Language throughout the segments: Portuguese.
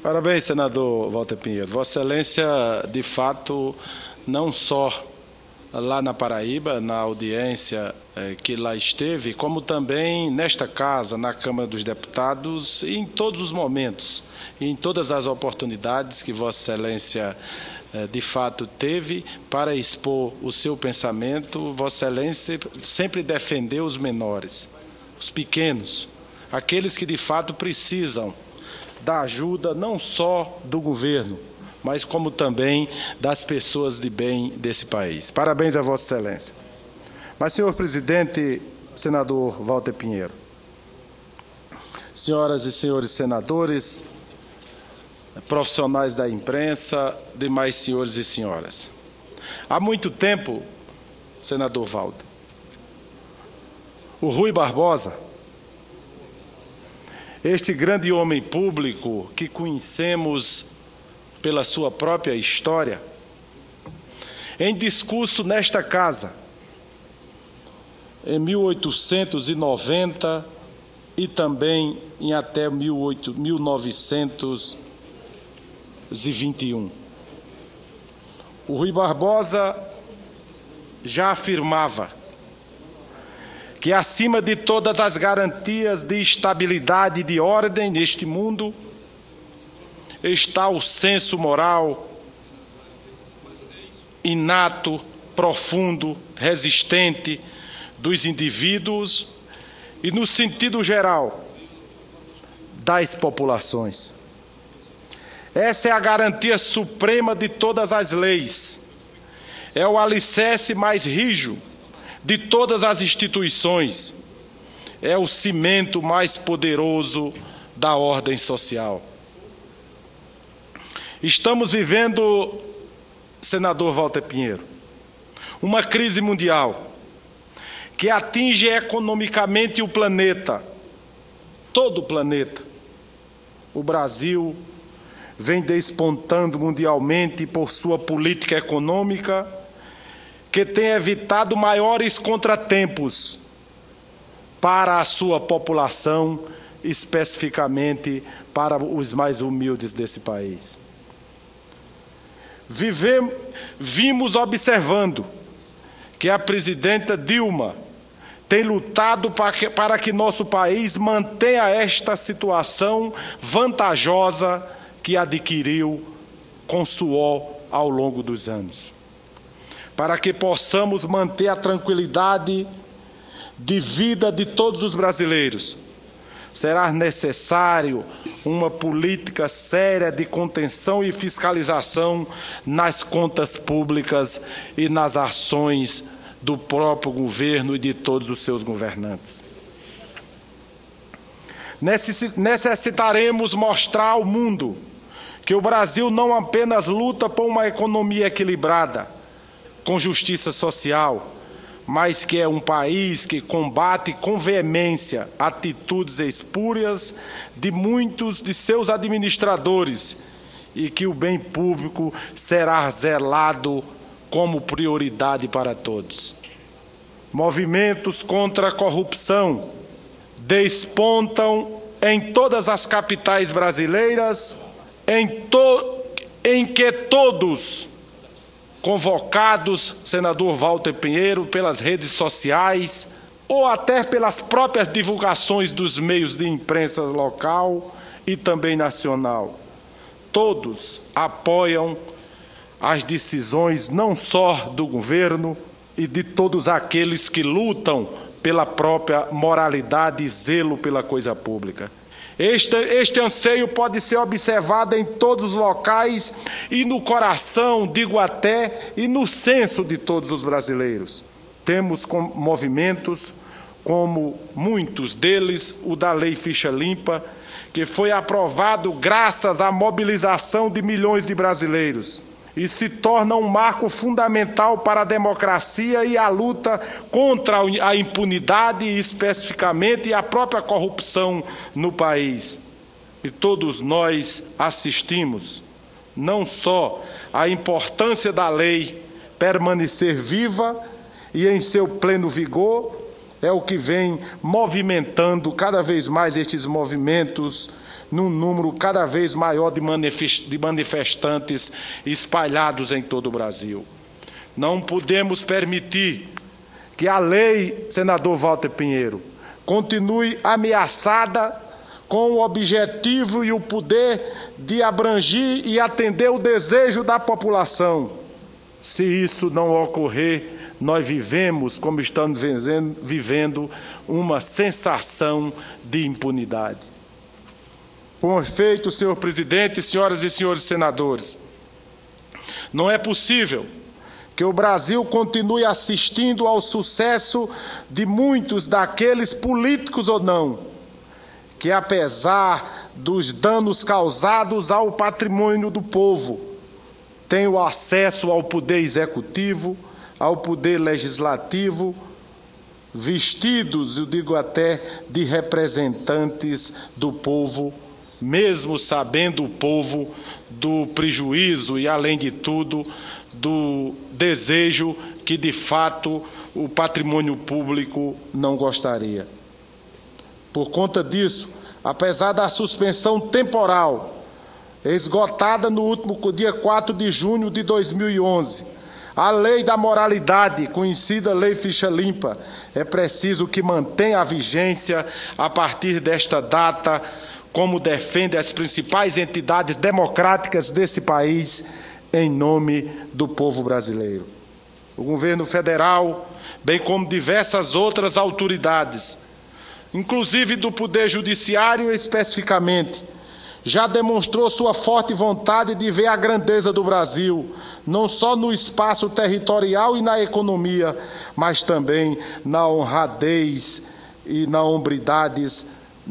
Parabéns, senador Walter Pinheiro. Vossa Excelência, de fato, não só lá na Paraíba, na audiência que lá esteve, como também nesta casa, na Câmara dos Deputados, e em todos os momentos, e em todas as oportunidades que Vossa Excelência de fato teve para expor o seu pensamento, Vossa Excelência sempre defendeu os menores, os pequenos, aqueles que de fato precisam da ajuda não só do governo, mas como também das pessoas de bem desse país. Parabéns a Vossa Excelência. Mas, senhor presidente, senador Walter Pinheiro, senhoras e senhores senadores, profissionais da imprensa, demais senhores e senhoras, há muito tempo, senador Walter, o Rui Barbosa, este grande homem público que conhecemos pela sua própria história, em discurso nesta casa, em 1890 e também em até 1921. O Rui Barbosa já afirmava que acima de todas as garantias de estabilidade e de ordem neste mundo está o senso moral inato, profundo, resistente dos indivíduos e, no sentido geral, das populações. Essa é a garantia suprema de todas as leis. É o alicerce mais rijo de todas as instituições. É o cimento mais poderoso da ordem social. Estamos vivendo, senador Walter Pinheiro, uma crise mundial que atinge economicamente o planeta, todo o planeta. O Brasil vem despontando mundialmente por sua política econômica, que tem evitado maiores contratempos para a sua população, especificamente para os mais humildes desse país. Vimos observando que a presidenta Dilma tem lutado para que nosso país mantenha esta situação vantajosa que adquiriu com suor ao longo dos anos. Para que possamos manter a tranquilidade de vida de todos os brasileiros, será necessário uma política séria de contenção e fiscalização nas contas públicas e nas ações do próprio governo e de todos os seus governantes. Necessitaremos mostrar ao mundo que o Brasil não apenas luta por uma economia equilibrada, com justiça social, mas que é um país que combate com veemência atitudes espúrias de muitos de seus administradores e que o bem público será zelado como prioridade para todos. Movimentos contra a corrupção despontam em todas as capitais brasileiras, em que todos convocados, senador Walter Pinheiro, pelas redes sociais ou até pelas próprias divulgações dos meios de imprensa local e também nacional. Todos apoiam as decisões não só do governo e de todos aqueles que lutam pela própria moralidade e zelo pela coisa pública. Este anseio pode ser observado em todos os locais e no coração, digo até, e no senso de todos os brasileiros. Temos movimentos, como muitos deles, o da Lei Ficha Limpa, que foi aprovado graças à mobilização de milhões de brasileiros e se torna um marco fundamental para a democracia e a luta contra a impunidade, especificamente, e a própria corrupção no país. E todos nós assistimos, não só à importância da lei permanecer viva e em seu pleno vigor, é o que vem movimentando cada vez mais estes movimentos num número cada vez maior de manifestantes espalhados em todo o Brasil. Não podemos permitir que a lei, senador Walter Pinheiro, continue ameaçada com o objetivo e o poder de abranger e atender o desejo da população. Se isso não ocorrer, nós vivemos, como estamos vivendo, uma sensação de impunidade. Com efeito, senhor presidente, senhoras e senhores senadores, não é possível que o Brasil continue assistindo ao sucesso de muitos daqueles políticos ou não, que apesar dos danos causados ao patrimônio do povo, têm o acesso ao poder executivo, ao poder legislativo, vestidos, eu digo até, de representantes do povo, mesmo sabendo o povo do prejuízo e, além de tudo, do desejo que, de fato, o patrimônio público não gostaria. Por conta disso, apesar da suspensão temporal, esgotada no último dia 4 de junho de 2011, a lei da moralidade, conhecida Lei Ficha Limpa, é preciso que mantenha a vigência a partir desta data, como defendem as principais entidades democráticas desse país, em nome do povo brasileiro. O governo federal, bem como diversas outras autoridades, inclusive do Poder Judiciário especificamente, já demonstrou sua forte vontade de ver a grandeza do Brasil, não só no espaço territorial e na economia, mas também na honradez e na hombridade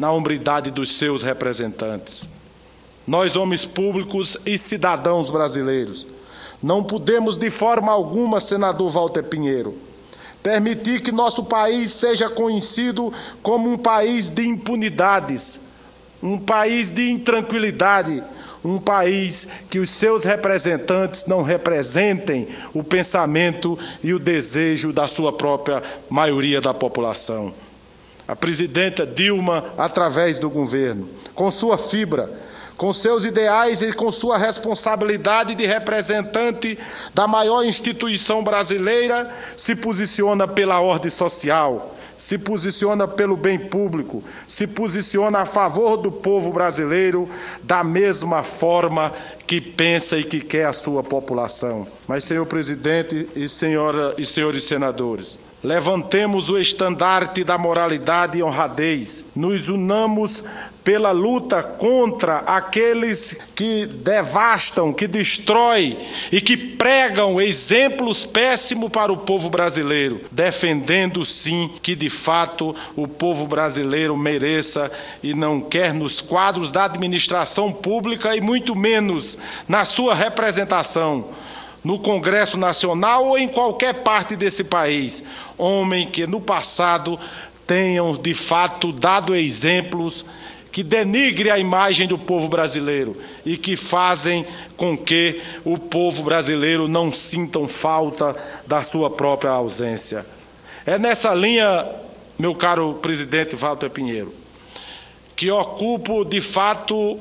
dos seus representantes. Nós, homens públicos e cidadãos brasileiros, não podemos de forma alguma, senador Walter Pinheiro, permitir que nosso país seja conhecido como um país de impunidades, um país de intranquilidade, um país que os seus representantes não representem o pensamento e o desejo da sua própria maioria da população. A presidenta Dilma, através do governo, com sua fibra, com seus ideais e com sua responsabilidade de representante da maior instituição brasileira, se posiciona pela ordem social, se posiciona pelo bem público, se posiciona a favor do povo brasileiro da mesma forma que pensa e que quer a sua população. Mas, senhor presidente e senhores senadores, levantemos o estandarte da moralidade e honradez, nos unamos pela luta contra aqueles que devastam, que destroem e que pregam exemplos péssimos para o povo brasileiro, defendendo sim que de fato o povo brasileiro mereça e não quer nos quadros da administração pública e muito menos na sua representação no Congresso Nacional ou em qualquer parte desse país, homens que no passado tenham de fato dado exemplos que denigre a imagem do povo brasileiro e que fazem com que o povo brasileiro não sinta falta da sua própria ausência. É nessa linha, meu caro presidente Walter Pinheiro, que ocupo de fato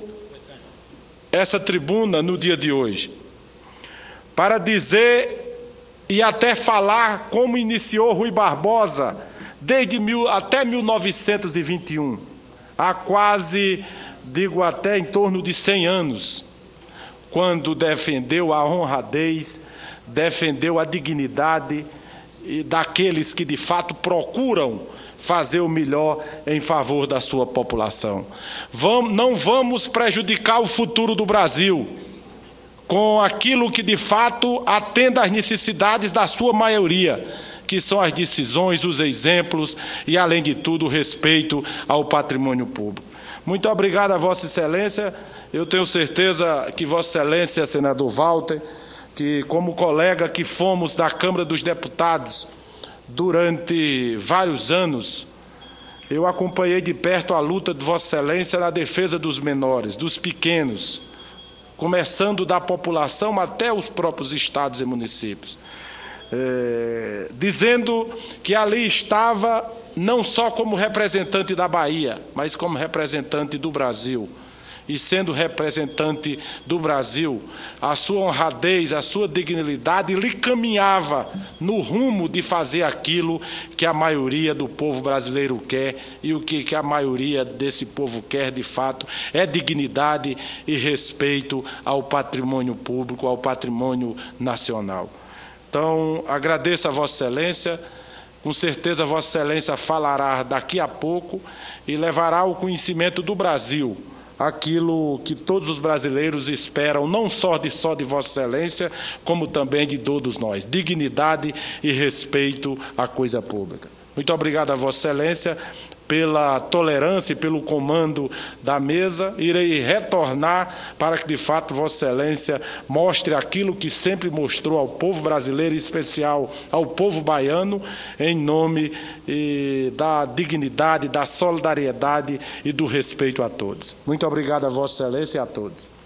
essa tribuna no dia de hoje, para dizer e até falar como iniciou Rui Barbosa até 1921. Há quase, digo até em torno de 100 anos, quando defendeu a honradez, defendeu a dignidade e daqueles que de fato procuram fazer o melhor em favor da sua população. Não vamos prejudicar o futuro do Brasil com aquilo que de fato atenda às necessidades da sua maioria, que são as decisões, os exemplos e, além de tudo, o respeito ao patrimônio público. Muito obrigado a Vossa Excelência. Eu tenho certeza que Vossa Excelência, senador Walter, que como colega que fomos da Câmara dos Deputados durante vários anos, eu acompanhei de perto a luta de Vossa Excelência na defesa dos menores, dos pequenos, começando da população até os próprios estados e municípios. Dizendo que ali estava não só como representante da Bahia, mas como representante do Brasil, e sendo representante do Brasil, a sua honradez, a sua dignidade lhe caminhava no rumo de fazer aquilo que a maioria do povo brasileiro quer, e o que a maioria desse povo quer, de fato, é dignidade e respeito ao patrimônio público, ao patrimônio nacional. Então, agradeço a Vossa Excelência. Com certeza, Vossa Excelência falará daqui a pouco e levará ao conhecimento do Brasil aquilo que todos os brasileiros esperam, não só de Vossa Excelência, como também de todos nós: dignidade e respeito à coisa pública. Muito obrigado a Vossa Excelência pela tolerância e pelo comando da mesa. Irei retornar para que, de fato, Vossa Excelência mostre aquilo que sempre mostrou ao povo brasileiro, em especial ao povo baiano, em nome da dignidade, da solidariedade e do respeito a todos. Muito obrigado a Vossa Excelência e a todos.